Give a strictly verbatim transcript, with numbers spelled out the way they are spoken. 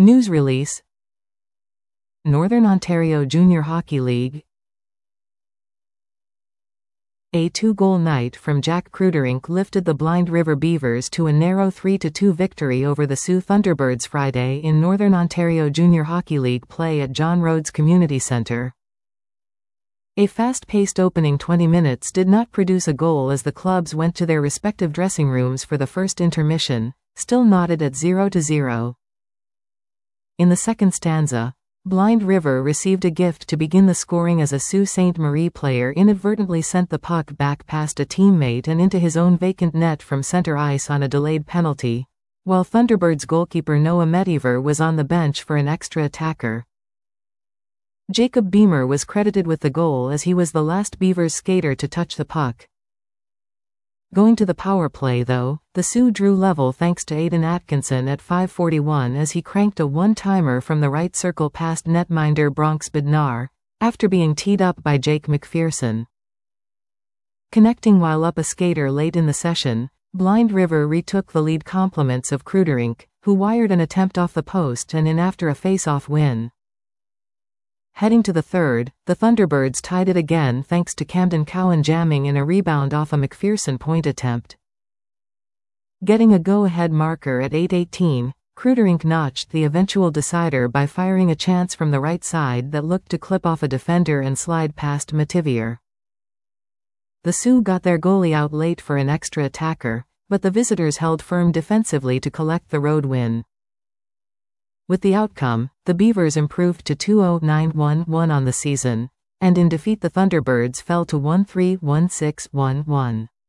News release. Northern Ontario Junior Hockey League. A two-goal night from Jack Kruderink lifted the Blind River Beavers to a narrow three to two victory over the Sault Thunderbirds Friday in Northern Ontario Junior Hockey League play at John Rhodes Community Centre. A fast-paced opening twenty minutes did not produce a goal as the clubs went to their respective dressing rooms for the first intermission, still knotted at zero to zero. In the second stanza, Blind River received a gift to begin the scoring as a Sault Ste. Marie player inadvertently sent the puck back past a teammate and into his own vacant net from center ice on a delayed penalty, while Thunderbirds goalkeeper Noah Metiver was on the bench for an extra attacker. Jacob Beamer was credited with the goal as he was the last Beavers skater to touch the puck. Going to the power play though, the Sioux drew level thanks to Aiden Atkinson at five forty-one as he cranked a one-timer from the right circle past netminder Bronx Bednar, after being teed up by Jake McPherson. Connecting while up a skater late in the session, Blind River retook the lead compliments of Kruderink, who wired an attempt off the post and in after a face-off win. Heading to the third, the Thunderbirds tied it again thanks to Camden Cowan jamming in a rebound off a McPherson point attempt. Getting a go-ahead marker at eight eighteen, Kruderink notched the eventual decider by firing a chance from the right side that looked to clip off a defender and slide past Metivier. The Sioux got their goalie out late for an extra attacker, but the visitors held firm defensively to collect the road win. With the outcome, the Beavers improved to two oh nine one one on the season, and in defeat the Thunderbirds fell to one three one six one one.